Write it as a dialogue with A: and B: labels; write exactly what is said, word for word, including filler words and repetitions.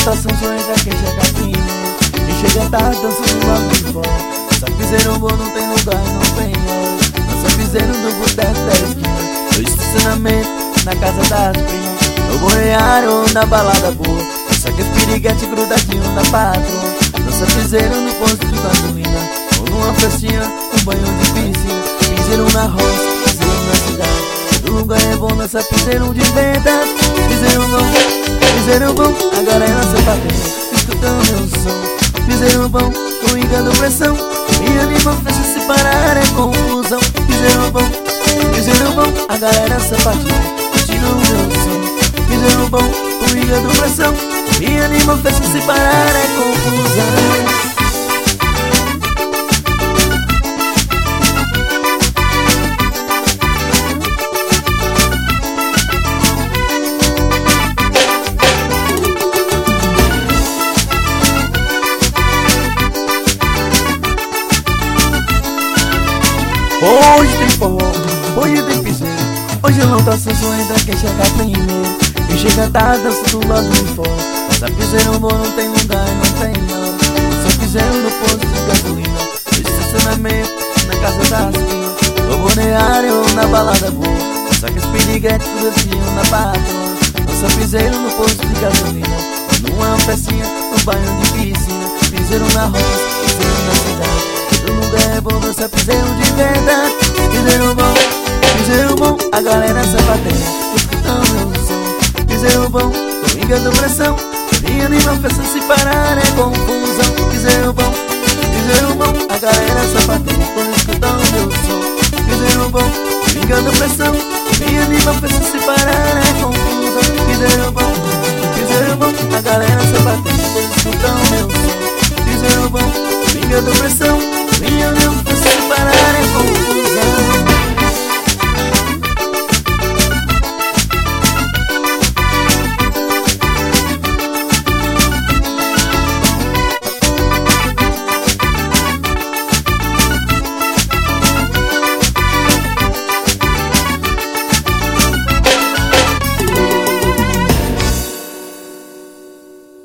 A: lotação só entra quem chega primeiro. Quem chega tarde dançando lá de fora. Só fizeram bom, não tem lugar, não tem hora. Não só fizeram do boteco da esquina. No estacionamento, na casa das primas. No borearam na balada boa. Só que os piriguetes grudadinho na patroa. Não só fizeram no posto de gasolina. Ou numa festinha, um banho de piscina. Fizeram na roça, fizeram na cidade. Todo lugar é bom, nessa fizeram de verdade. Fizeram bom, fizeram bom, a galera sapateia, escutando meu som. Fizeram bom, com hígado pressão. E animal fecha se parar é confusão. Fizeram bom, fizeram bom, a galera sapateia, curtindo meu som. Fizeram bom, com hígado pressão. E animal fecha se parar é confusão. Hoje tem forró, hoje tem piseiro. Hoje não tá só entra quem chega primeiro. Quem chega tarde dança do lado de fora. Só fizeram bom, não tem lugar, não tem hora. Só fizeram no posto de gasolina. No estacionamento, na casa das filhas. No boneário, na balada boa. Só que os piriguetes tudo assim na patroa. Só fizeram no posto de gasolina. Numa festinha, no banho de piscina. Fizeram na roça, fizeram na cidade. Todo lugar é bom, só fizeram de verdade. Fizeram bom, fizeram bom, a galera sapateia, escutando meu som. Fizeram bom, com hígado pressão. E animal festa se parar é confusão. Fizeram bom, fizeram bom, a galera sapateia, escutando meu som. Fizeram bom, com hígado pressão. E animal festa se parar é confusão. Fizeram bom, fizeram bom, a galera sapateia, escutando meu som.